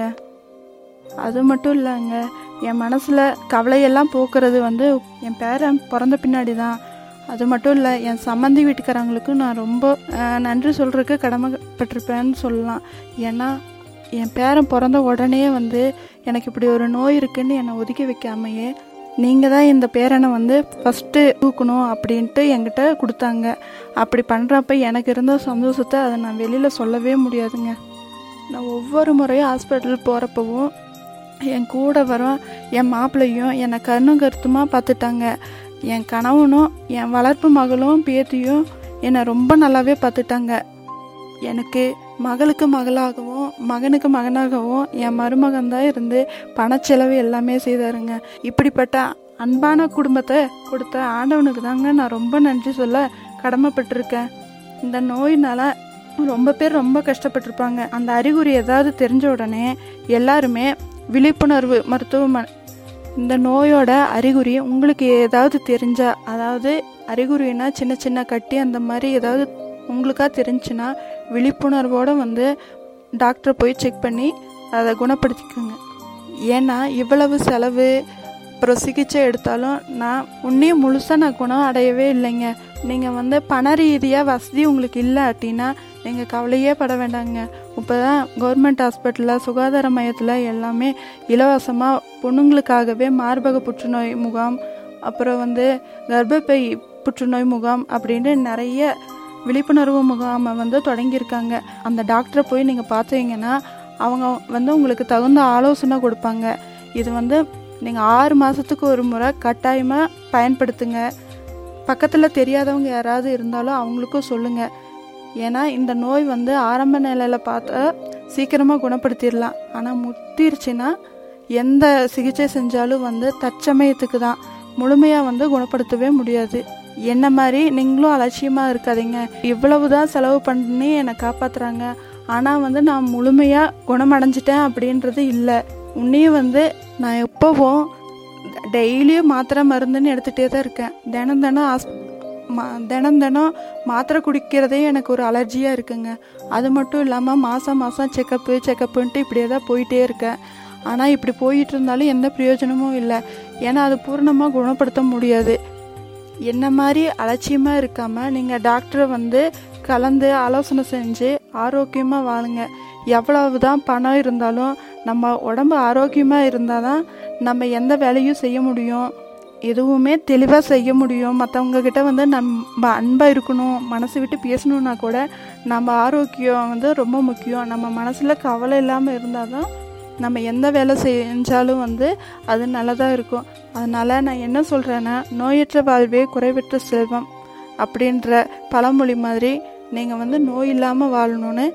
அது மட்டும் இல்லைங்க, என் மனசில் கவலையெல்லாம் போக்குறது என் பேரன் பிறந்த பின்னாடி தான். அது மட்டும் இல்லை, என் சம்மந்தி வீட்டுக்காரங்களுக்கும் நான் ரொம்ப நன்றி சொல்கிறதுக்கு கடமைப்பட்டிருப்பேன்னு சொல்லலாம். ஏன்னா என் பேரன் பிறந்த உடனே எனக்கு இப்படி ஒரு நோய் இருக்குன்னு என்னை ஒதுக்கி வைக்காமையே நீங்கள் தான் இந்த பேரனை ஃபஸ்ட்டு தூக்கணும் அப்படின்ட்டு என்கிட்ட கொடுத்தாங்க. அப்படி பண்ணுறப்ப எனக்கு இருந்த சந்தோஷத்தை அதை நான் வெளியில் சொல்லவே முடியாதுங்க. நான் ஒவ்வொரு முறையும் ஹாஸ்பிட்டல் போகிறப்பவும் என் கூட வரும் என் மாப்பிள்ளையும் என்னை கண்ணும் கருத்துமாக பார்த்துட்டாங்க. என் கணவனும் என் வளர்ப்பு மகளும் பேத்தியும் என்னை ரொம்ப நல்லாவே பார்த்துட்டாங்க. எனக்கு மகளுக்கு மகளாகவும் மகனுக்கு மகனாகவும் என் மருமகன் தான் இருந்து பணச்செலவு எல்லாமே செய்தாருங்க. இப்படிப்பட்ட அன்பான குடும்பத்தை கொடுத்த ஆண்டவனுக்கு தாங்க நான் ரொம்ப நன்றி சொல்ல கடமைப்பட்டிருக்கேன். இந்த நோயினால ரொம்ப பேர் ரொம்ப கஷ்டப்பட்டிருப்பாங்க. அந்த அறிகுறி ஏதாவது தெரிஞ்ச உடனே எல்லாருமே விழிப்புணர்வு மருத்துவமனை, இந்த நோயோட அறிகுறி உங்களுக்கு ஏதாவது தெரிஞ்சா, அதாவது அறிகுறினா சின்ன சின்ன கட்டி அந்த மாதிரி ஏதாவது உங்களுக்கா தெரிஞ்சுன்னா விழிப்புணர்வோடு டாக்டரை போய் செக் பண்ணி அதை குணப்படுத்திக்கோங்க. ஏன்னா இவ்வளவு செலவு அப்புறம் சிகிச்சை எடுத்தாலும் நான் உன்னையும் முழுசாக நான் குணம் அடையவே இல்லைங்க. நீங்கள் பண ரீதியாக வசதி உங்களுக்கு இல்லை அப்படின்னா நீங்கள் கவலையே பட வேண்டாங்க. இப்போ தான் கவர்மெண்ட் ஹாஸ்பிட்டலில் சுகாதார மையத்தில் எல்லாமே இலவசமாக பொண்ணுங்களுக்காகவே மார்பக புற்றுநோய் முகாம், அப்புறம் கர்ப்பப்பை புற்றுநோய் முகாம் அப்படின்னு நிறைய விழிப்புணர்வு முகாமை தொடங்கியிருக்காங்க. அந்த டாக்டரை போய் நீங்கள் பார்த்தீங்கன்னா அவங்க உங்களுக்கு தகுந்த ஆலோசனை கொடுப்பாங்க. இது நீங்கள் 6 மாதத்துக்கு ஒரு முறை கட்டாயமாக பயன்படுத்துங்க. பக்கத்தில் தெரியாதவங்க யாராவது இருந்தாலும் அவங்களுக்கும் சொல்லுங்கள். ஏன்னா இந்த நோய் வந்து ஆரம்ப நிலையில் பார்த்தா சீக்கிரமாக குணப்படுத்திடலாம். ஆனால் முத்திருச்சுன்னா எந்த சிகிச்சை செஞ்சாலும் வந்து தற்சமயத்துக்கு தான், முழுமையாக வந்து குணப்படுத்தவே முடியாது. என்ன மாதிரி நீங்களும் அலட்சியமாக இருக்காதீங்க. இவ்வளவுதான் செலவு பண்ணி என்னை காப்பாற்றுறாங்க, ஆனால் வந்து நான் முழுமையாக குணமடைஞ்சிட்டேன் அப்படின்றது இல்லை. உன்னையும் வந்து நான் எப்போவும் டெய்லியும் மாத்திரை மருந்துன்னு எடுத்துகிட்டே தான் இருக்கேன். தினம் மாத்திரை குடிக்கிறதே எனக்கு ஒரு அலர்ஜியாக இருக்குங்க. அது மட்டும் இல்லாமல் மாதம் செக்கப்புன்ட்டு இப்படியே தான் போயிட்டே இருக்கேன். ஆனால் இப்படி போயிட்டு இருந்தாலும் எந்த பிரயோஜனமும் இல்லை. ஏன்னா அது பூர்ணமாக குணப்படுத்த முடியாது. என்ன மாதிரி அலட்சியமாக இருக்காமல் நீங்கள் டாக்டரை வந்து கலந்து ஆலோசனை செஞ்சு ஆரோக்கியமாக வாழுங்க. எவ்வளவு தான் பணம் இருந்தாலும் நம்ம உடம்பு ஆரோக்கியமாக இருந்தால் தான் நம்ம எந்த வேலையும் செய்ய முடியும், எதுவுமே தெளிவாக செய்ய முடியும். மற்றவங்கக்கிட்ட வந்து நம்ம அன்பாக இருக்கணும், மனசு விட்டு பேசணுன்னா கூட நம்ம ஆரோக்கியம் வந்து ரொம்ப முக்கியம். நம்ம மனசில் கவலை இல்லாமல் இருந்தால் தான் நம்ம எந்த வேலை செஞ்சாலும் வந்து அது நல்லதாக இருக்கும். அதனால் நான் என்ன சொல்கிறேன்னா, நோயற்ற வாழ்வே குறைவற்ற செல்வம் அப்படின்ற பழமொழி மாதிரி நீங்கள் வந்து நோய் இல்லாமல் வாழணும்னு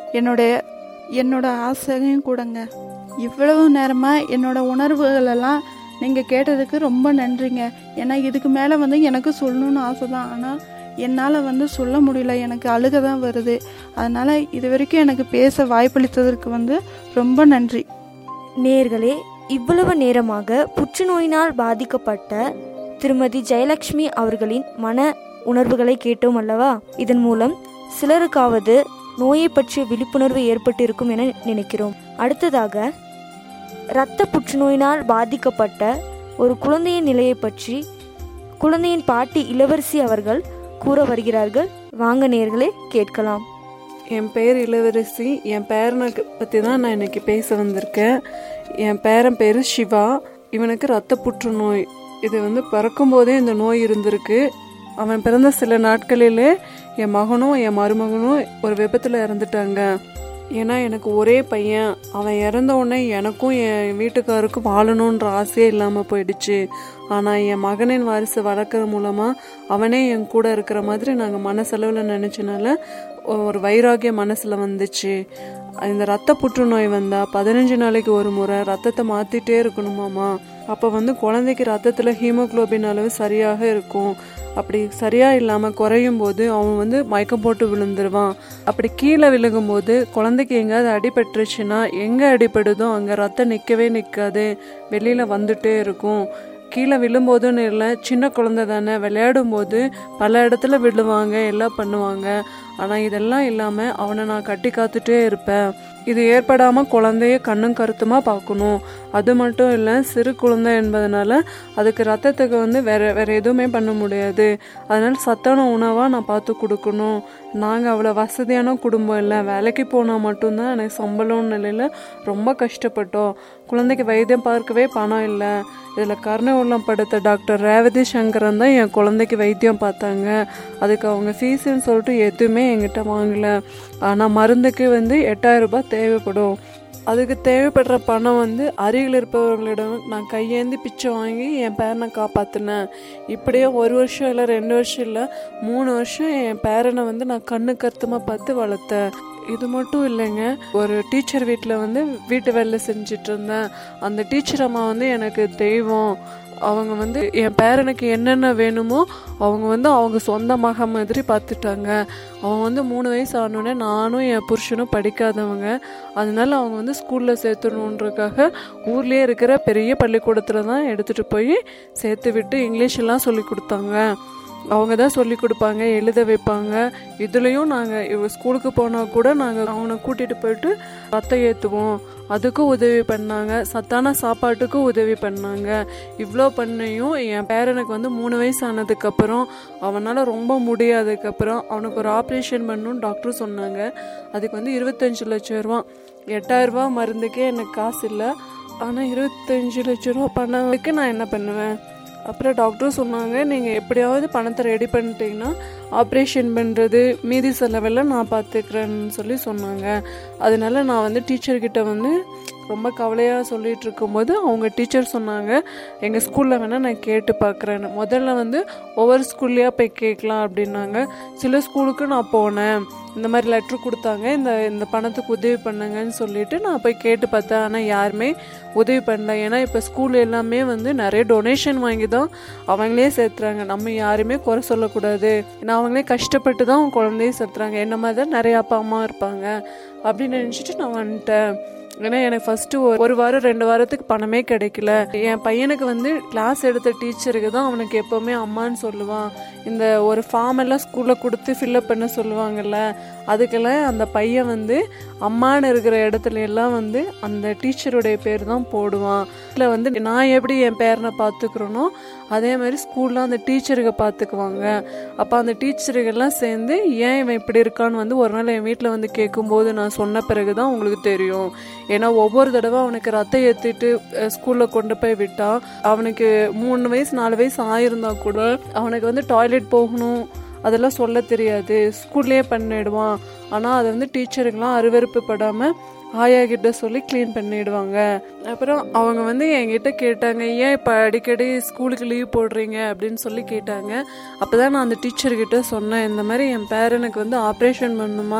என்னோட ஆசையும் கூடங்க. இவ்வளவு நேரமாக என்னோட உணர்வுகளெல்லாம் நீங்கள் கேட்டதுக்கு ரொம்ப நன்றிங்க. ஏன்னா இதுக்கு மேலே வந்து எனக்கு சொல்லணும்னு ஆசை தான், ஆனால் என்னால் வந்து சொல்ல முடியல, எனக்கு அழுக தான் வருது. அதனால் இது வரைக்கும் எனக்கு பேச வாய்ப்பளித்ததற்கு வந்து ரொம்ப நன்றி. நேயர்களே, இவ்வளவு நேரமாக புற்றுநோயினால் பாதிக்கப்பட்ட திருமதி ஜெயலட்சுமி அவர்களின் மன உணர்வுகளை கேட்டோம் அல்லவா? இதன் மூலம் சிலருக்காவது நோயை பற்றிய விழிப்புணர்வு ஏற்பட்டிருக்கும் என நினைக்கிறோம். அடுத்ததாக இரத்த புற்றுநோயினால் பாதிக்கப்பட்ட ஒரு குழந்தையின் நிலையை பற்றி குழந்தையின் பாட்டி இளவரசி அவர்கள் கூற வருகிறார்கள். வாங்க நேயர்களே, கேட்கலாம். என் பேர் இளவரசி. என் பேரனை பற்றி தான் நான் இன்னைக்கு பேச வந்திருக்கேன். என் பேரன் பேர் சிவா. இவனுக்கு இரத்த புற்றுநோய். இது வந்து பிறக்கும் போதே இந்த நோய் இருந்திருக்கு. அவன் பிறந்த சில நாட்களிலே என் மகனும் என் மருமகனும் ஒரு விபத்தில் இறந்துட்டாங்க. ஏன்னா எனக்கு ஒரே பையன். அவன் இறந்த உடனே எனக்கும் என் வீட்டுக்காருக்கும் வாழணுன்ற ஆசையே இல்லாமல் போயிடுச்சு. ஆனால் என் மகனின் வாரிசு வளர்க்குற மூலமாக அவனே என் கூட இருக்கிற மாதிரி நாங்கள் மனசளவில் நினச்சனால ஒரு வைராகிய மனசில் வந்துச்சு. இந்த ரத்த புற்றுநோய் வந்தால் 15 நாளைக்கு ஒரு முறை ரத்தத்தை மாற்றிட்டே இருக்கணுமாமா. அப்போ வந்து குழந்தைக்கு ரத்தத்தில் ஹீமோக்ளோபின் அளவு சரியாக இருக்கும். அப்படி சரியாக இல்லாமல் குறையும் போது அவன் வந்து மயக்கம் போட்டு விழுந்துருவான். அப்படி கீழே விழுகும் போது குழந்தைக்கு எங்கேயாவது அடிபட்டுருச்சுன்னா எங்கே அடிபடுதோ அங்கே ரத்தம் நிற்கவே நிற்காது, வெளியில் வந்துட்டே இருக்கும். கீழே விழும்போதுன்னு இல்லை, சின்ன குழந்தை தானே, விளையாடும் போது பல இடத்துல விழுவாங்க, எல்லாம் பண்ணுவாங்க. ஆனால் இதெல்லாம் இல்லாமல் அவனை நான் கட்டி காத்துட்டே இருப்பேன். இது ஏற்படாமல் குழந்தைய கண்ணும் கருத்துமாக பார்க்கணும். அது மட்டும் இல்லை, சிறு குழந்தை என்பதனால அதுக்கு ரத்தத்துக்கு வந்து வேற எதுவுமே பண்ண முடியாது. அதனால சத்தான உணவாக நான் பார்த்து கொடுக்கணும். நாங்கள் அவ்வளோ வசதியான குடும்பம் இல்லை, வேலைக்கு போனால் மட்டும்தான் எனக்கு சம்பளம் நிலையில் ரொம்ப கஷ்டப்பட்டோம். குழந்தைக்கு வைத்தியம் பார்க்கவே பணம் இல்லை. இதில் கருணை உள்ளம் படுத்த டாக்டர் ரேவதி சங்கரன் தான் என் குழந்தைக்கு வைத்தியம் பார்த்தாங்க. அதுக்கு அவங்க ஃபீஸுன்னு சொல்லிட்டு எதுவுமே என்கிட்ட வாங்கலை. ஆனால் மருந்துக்கு வந்து 8000 ரூபாய் தேவைப்படும். அதுக்கு தேவைப்படுற பணம் வந்து அருகில் இருப்பவர்களிடம் நான் கையேந்தி பிச்சை வாங்கி என் பேரனை காப்பாற்றினேன். இப்படியே 1 வருஷம் இல்லை, 2 வருஷம் இல்லை, 3 வருஷம் என் பேரனை வந்து நான் கண்ணு கருத்துமாக பார்த்து வளர்த்தேன். இது மட்டும் இல்லைங்க, ஒரு டீச்சர் வீட்டில் வந்து வீட்டு வேலை செஞ்சிட்டு இருந்தேன். அந்த டீச்சர் அம்மா வந்து எனக்கு தெய்வம். அவங்க வந்து என் பேரனுக்கு என்னென்ன வேணுமோ அவங்க வந்து அவங்க சொந்த மக மாதிரி பார்த்துட்டாங்க. அவன் வந்து 3 வயசு ஆனோடனே நானும் என் புருஷனும் படிக்காதவங்க. அதனால அவங்க வந்து ஸ்கூலில் சேர்த்துணுன்றதுக்காக ஊர்லேயே இருக்கிற பெரிய பள்ளிக்கூடத்தில் தான் எடுத்துகிட்டு போய் சேர்த்து விட்டு இங்கிலீஷெல்லாம் சொல்லி கொடுத்தாங்க. அவங்க தான் சொல்லி கொடுப்பாங்க, எழுத வைப்பாங்க. இதுலேயும் நாங்கள் ஸ்கூலுக்கு போனால் கூட நாங்கள் அவனை கூட்டிகிட்டு போயிட்டு ரத்தம் ஏற்றுவோம், அதுக்கும் உதவி பண்ணாங்க. சத்தான சாப்பாட்டுக்கும் உதவி பண்ணாங்க. இவ்வளோ பண்ணியும் என் பேரனுக்கு வந்து 3 வயசு ஆனதுக்கப்புறம் அவனால் ரொம்ப முடியாததுக்கப்புறம் அவனுக்கு ஒரு ஆப்ரேஷன் பண்ணணும்னு டாக்டர் சொன்னாங்க. அதுக்கு வந்து 25 லட்சம் ரூபா. 8000 ரூபா மருந்துக்கே எனக்கு காசு இல்லை. ஆனால் 25 லட்சம் ரூபா பண்ணதுக்கு நான் என்ன பண்ணுவேன்? அப்புறம் டாக்டர் சொன்னாங்க, நீங்கள் எப்படியாவது பணத்தை ரெடி பண்ணிட்டீங்கன்னா ஆப்ரேஷன் பண்ணுறது மீதி செலவெல்லாம் நான் பார்த்துக்கிறேன்னு சொல்லி சொன்னாங்க. அதனால நான் வந்து டீச்சர்கிட்ட வந்து ரொம்ப கவலையாக சொல்லிட்டு இருக்கும்போது அவங்க டீச்சர் சொன்னாங்க, எங்கள் ஸ்கூலில் வேணால் நான் கேட்டு பார்க்குறேன்னு. முதல்ல வந்து ஒவ்வொரு ஸ்கூல்லையாக போய் கேட்கலாம் அப்படின்னாங்க. சில ஸ்கூலுக்கு நான் போனேன், இந்த மாதிரி லெட்ரு கொடுத்தாங்க, இந்த பணத்துக்கு உதவி பண்ணுங்கன்னு சொல்லிட்டு நான் போய் கேட்டு பார்த்தேன். ஆனால் யாருமே உதவி பண்ணல. ஏன்னா இப்போ ஸ்கூல் எல்லாமே வந்து நிறைய டொனேஷன் வாங்கி தான் அவங்களே சேர்த்துறாங்க. நம்ம யாருமே குறை சொல்லக்கூடாது, ஏன்னா அவங்களே கஷ்டப்பட்டு தான் அவங்க குழந்தைய சேர்த்துறாங்க. என்ன மாதிரி தான் நிறைய அப்பா அம்மா இருப்பாங்க அப்படின்னு நினச்சிட்டு நான் வந்துட்டேன். ஏன்னா எனக்கு ஃபஸ்ட்டு ஒரு வாரம் 2 வாரத்துக்கு பணமே கிடைக்கல. என் பையனுக்கு வந்து கிளாஸ் எடுத்த டீச்சருக்கு தான் அவனுக்கு எப்போவுமே அம்மான்னு சொல்லுவான். இந்த ஒரு ஃபார்ம் எல்லாம் ஸ்கூலில் கொடுத்து ஃபில்லப் பண்ண சொல்லுவாங்கல்ல, அதுக்கெல்லாம் அந்த பையன் வந்து அம்மான்னு இருக்கிற இடத்துல எல்லாம் வந்து அந்த டீச்சருடைய பேர் தான் போடுவான். இல்லை வந்து நான் எப்படி என் பேரனை பார்த்துக்கிறேனோ அதே மாதிரி ஸ்கூலில் அந்த டீச்சருக்கு பார்த்துக்குவாங்க. அப்போ அந்த டீச்சருக்கெல்லாம் சேர்ந்து ஏன் இவன் இப்படி இருக்கான்னு வந்து ஒரு நாள் என் வீட்டில் வந்து கேட்கும்போது நான் சொன்ன பிறகு தான் உங்களுக்கு தெரியும். ஏன்னா ஒவ்வொரு தடவை அவனுக்கு ரத்தம் ஏற்றிட்டு ஸ்கூலில் கொண்டு போய் விட்டா, அவனுக்கு 3 வயசு 4 வயசு ஆயிருந்தா கூட அவனுக்கு வந்து டாய்லெட் போகணும் அதெல்லாம் சொல்ல தெரியாது, ஸ்கூல்லேயே பண்ணிடுவான். ஆனால் அதை வந்து டீச்சருக்கெலாம் அருவருப்பு படாமல் ஆயா கிட்ட சொல்லி க்ளீன் பண்ணிடுவாங்க. அப்புறம் அவங்க வந்து என்கிட்ட கேட்டாங்க, ஏன் இப்போ அடிக்கடி ஸ்கூலுக்கு லீவ் போடுறீங்க அப்படின்னு சொல்லி கேட்டாங்க. அப்போ தான் நான் அந்த டீச்சர்கிட்ட சொன்னேன், இந்த மாதிரி என் பேரனுக்கு வந்து ஆப்ரேஷன் பண்ணுமா,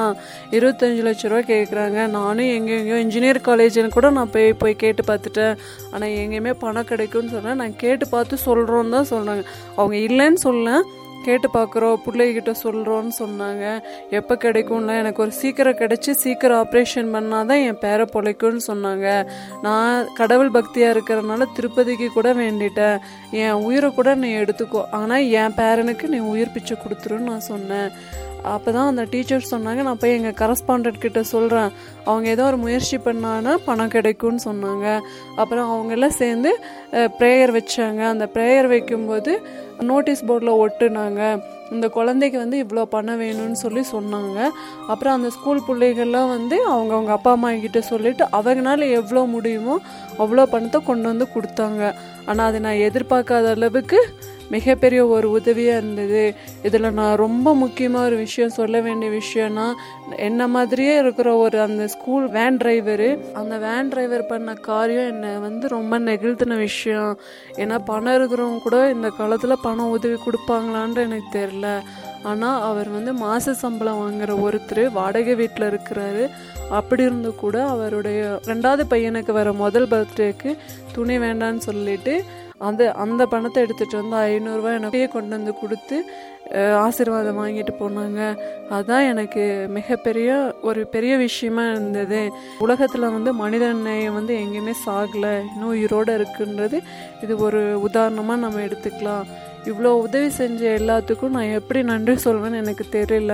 25 லட்ச ரூபா கேட்குறாங்க. நானும் எங்கெங்கேயோ இன்ஜினியர் காலேஜில் கூட நான் போய் கேட்டு பார்த்துட்டேன், ஆனால் எங்கேயுமே பணம் கிடைக்கும்னு சொன்னேன். நான் கேட்டு பார்த்து சொல்கிறோன்னு தான் சொன்னாங்க. அவங்க இல்லைன்னு சொல்ல, கேட்டு பார்க்குறோம் பிள்ளைகிட்ட சொல்கிறோன்னு சொன்னாங்க. எப்போ கிடைக்கும்ல, எனக்கு ஒரு சீக்கிரம் கிடைச்சி சீக்கிரம் ஆப்ரேஷன் பண்ணாதான் என் பேரை பொழைக்கும்னு சொன்னாங்க. நான் கடவுள் பக்தியாக இருக்கிறதுனால திருப்பதிக்கு கூட வேண்டிட்டேன், என் உயிரை கூட நீ எடுத்துக்கோ, ஆனால் என் பேரனுக்கு நீ உயிர் பிச்சை கொடுத்துருன்னு நான் சொன்னேன். அப்போ தான் அந்த டீச்சர் சொன்னாங்க, நான் போய் எங்கள் கரஸ்பாண்டன்ட் கிட்ட சொல்கிறேன், அவங்க ஏதோ ஒரு முயற்சி பண்ணான்னா பணம் கிடைக்கும்னு சொன்னாங்க. அப்புறம் அவங்கெல்லாம் சேர்ந்து ப்ரேயர் வச்சாங்க. அந்த ப்ரேயர் வைக்கும்போது நோட்டீஸ் போர்டில் ஒட்டுனாங்க, இந்த குழந்தைக்கு வந்து இவ்வளோ பணம் வேணும்னு சொல்லி சொன்னாங்க. அப்புறம் அந்த ஸ்கூல் பிள்ளைகள்லாம் வந்து அவங்க அப்பா அம்மா கிட்ட சொல்லிட்டு அவங்களால எவ்வளோ முடியுமோ அவ்வளோ பணத்தை கொண்டு வந்து கொடுத்தாங்க. ஆனால் அது நான் எதிர்பார்க்காத அளவுக்கு மிகப்பெரிய ஒரு உதவியாக இருந்தது. இதில் நான் ரொம்ப முக்கியமாக ஒரு விஷயம் சொல்ல வேண்டிய விஷயம்னா, என்ன மாதிரியே இருக்கிற அந்த ஸ்கூல் வேன் டிரைவரு, அந்த வேன் டிரைவர் பண்ண காரியம் என்னை வந்து ரொம்ப நெகிழ்த்தின விஷயம். ஏன்னா பணம் இருக்கிறவங்க கூட இந்த காலத்தில் பணம் உதவி கொடுப்பாங்களான்னு எனக்கு தெரியல. ஆனால் அவர் வந்து மாத சம்பளம் வாங்குகிற ஒருத்தர் வாடகை வீட்டில் இருக்கிறாரு. அப்படி இருந்து கூட அவருடைய 2வது பையனுக்கு வர முதல் பர்த்டேக்கு துணி வேண்டான்னு சொல்லிட்டு அந்த பணத்தை எடுத்துகிட்டு வந்து 500 ரூபாய் எனக்கு கொண்டு வந்து கொடுத்து ஆசீர்வாதம் வாங்கிட்டு போனாங்க. அதுதான் எனக்கு மிகப்பெரிய ஒரு பெரிய விஷயமா இருந்தது. உலகத்தில் வந்து மனிதநேயம் வந்து எங்கேயுமே சாகலை, இன்னும் உயிரோடு இருக்குன்றது இது ஒரு உதாரணமாக நம்ம எடுத்துக்கலாம். இவ்வளோ உதவி செஞ்ச எல்லாத்துக்கும் நான் எப்படி நன்றி சொல்வேன்னு எனக்கு தெரியல.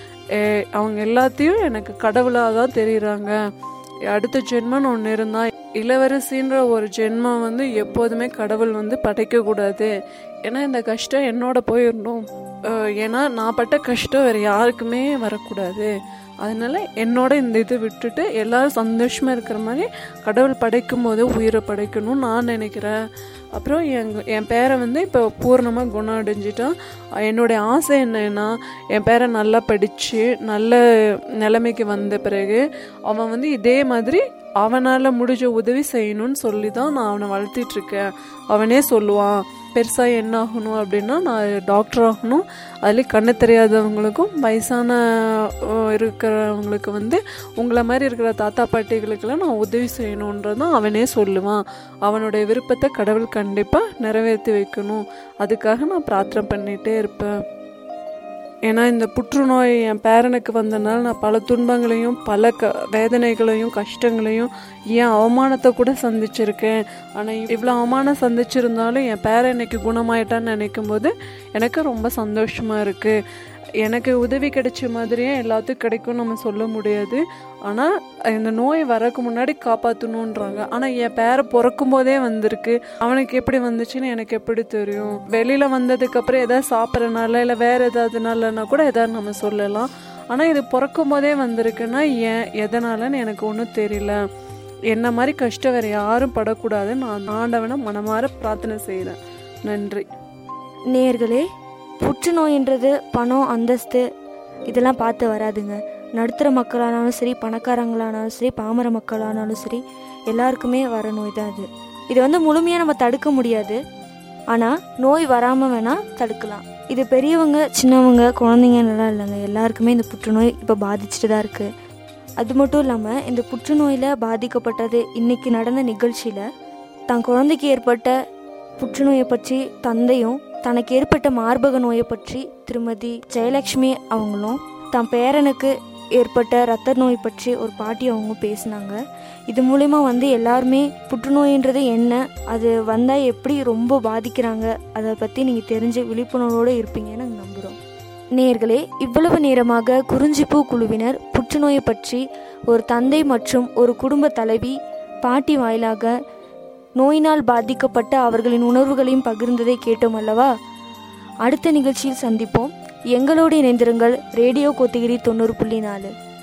அவங்க எல்லாத்தையும் எனக்கு கடவுளாக தான் தெரியுறாங்க. அடுத்த ஜென்மன்னு ஒன்று இருந்தால் இளவரசின்ற ஒரு ஜென்மம் வந்து எப்போதுமே கடவுள் வந்து படைக்கக்கூடாது. ஏன்னா இந்த கஷ்டம் என்னோட போயிடணும், ஏன்னா நான் பட்ட கஷ்டம் வேறு யாருக்குமே வரக்கூடாது. அதனால என்னோட இந்த இது விட்டுட்டு எல்லாரும் சந்தோஷமாக இருக்கிற மாதிரி கடவுள் படைக்கும் போது உயிரை படைக்கணும்னு நான் நினைக்கிறேன். அப்புறம் என் பேரை வந்து இப்போ பூர்ணமாக குணம் அடைஞ்சிட்டான். என்னுடைய ஆசை என்னன்னா, என் பேரை நல்லா படித்து நல்ல நிலைமைக்கு வந்த பிறகு அவன் வந்து இதே மாதிரி அவனால் முடிஞ்ச உதவி செய்யணும்னு சொல்லி தான் நான் அவனை வளர்த்திட்ருக்கேன். அவனே சொல்லுவான், பெருசாக என்ன ஆகணும் அப்படின்னா நான் டாக்டர் ஆகணும், அதுலேயும் கண்ணு தெரியாதவங்களுக்கும் வயசான இருக்கிறவங்களுக்கு வந்து உங்களை மாதிரி இருக்கிற தாத்தா பாட்டிகளுக்கெல்லாம் நான் உதவி செய்யணுன்றதான் அவனே சொல்லுவான். அவனுடைய விருப்பத்தை கடவுள் கண்டிப்பாக நிறைவேற்றி வைக்கணும், அதுக்காக நான் பிரார்த்தனை பண்ணிகிட்டே இருப்பேன். ஏன்னா இந்த புற்றுநோய் என் பேரனுக்கு வந்தனால நான் பல துன்பங்களையும் பல வேதனைகளையும் கஷ்டங்களையும் ஏன் அவமானத்தை கூட சந்திச்சிருக்கேன். ஆனால் இவ்வளோ அவமானம் சந்திச்சிருந்தாலும் என் பேரன் இன்னைக்கு குணமாயிட்டான்னு நினைக்கும் போது எனக்கு ரொம்ப சந்தோஷமாக இருக்குது. எனக்கு உதவி கிடைச்ச மாதிரியே எல்லாத்துக்கும் கிடைக்கும் நம்ம சொல்ல முடியாது. ஆனால் இந்த நோய் வரக்கு முன்னாடி காப்பாற்றணுன்றாங்க. ஆனால் என் பேரை பிறக்கும் போதே வந்திருக்கு, அவனுக்கு எப்படி வந்துச்சுன்னு எனக்கு எப்படி தெரியும்? வெளியில் வந்ததுக்கப்புறம் எதாவது சாப்பிட்றனால இல்லை வேறு எதாவதுனாலன்னா கூட எதாவது நம்ம சொல்லலாம். ஆனால் இது பிறக்கும் போதே வந்திருக்குன்னா ஏன் எதனாலன்னு எனக்கு ஒன்றும் தெரியல. என்ன மாதிரி கஷ்டம் வேறு யாரும் படக்கூடாது. நான் ஆண்டவனை மனமாற பிரார்த்தனை செய்கிறேன். நன்றி. நேயர்களே, புற்றுநோயின்றது பணம் அந்தஸ்து இதெல்லாம் பார்த்து வராதுங்க. நடுத்தர மக்களானாலும் சரி, பணக்காரங்களானாலும் சரி, பாமர மக்களானாலும் சரி, எல்லாருக்குமே வர நோய் தான் அது. இதை வந்து முழுமையாக நம்ம தடுக்க முடியாது, ஆனால் நோய் வராமல் வேணால் தடுக்கலாம். இது பெரியவங்க, சின்னவங்க, குழந்தைங்க நல்லா இல்லைங்க, எல்லாருக்குமே இந்த புற்றுநோய் இப்போ பாதிச்சுட்டு தான் இருக்குது. அது மட்டும் இல்லாமல் இந்த புற்றுநோயில் பாதிக்கப்பட்டது இன்றைக்கி நடந்த நிகழ்ச்சியில் தன் குழந்தைக்கு ஏற்பட்ட புற்றுநோயை பற்றி தந்தையும், தனக்கு ஏற்பட்ட மார்பக நோயை பற்றி திருமதி ஜெயலக்ஷ்மி அவங்களும், தன் பேரனுக்கு ஏற்பட்ட இரத்த நோய் பற்றி ஒரு பாட்டி அவங்க பேசினாங்க. இது மூலமா வந்து எல்லாருமே புற்றுநோயின்றது என்ன, அது வந்தால் எப்படி ரொம்ப பாதிக்கிறாங்க, அதை பற்றி நீங்கள் தெரிஞ்ச விழிப்புணர்வோடு இருப்பீங்கன்னு நாங்கள் நம்புகிறோம். நேயர்களே, இவ்வளவு நேரமாக குறிஞ்சிப்பூ குழுவினர் புற்றுநோயை பற்றி ஒரு தந்தை மற்றும் ஒரு குடும்ப தலைவி பாட்டி வாயிலாக நோயினால் பாதிக்கப்பட்ட அவர்களின் உணர்வுகளையும் பகிர்ந்ததை கேட்டோம் அல்லவா? அடுத்த நிகழ்ச்சியில் சந்திப்போம். எங்களோடு இணைந்திருங்கள். ரேடியோ கோத்தகிரி 90.4.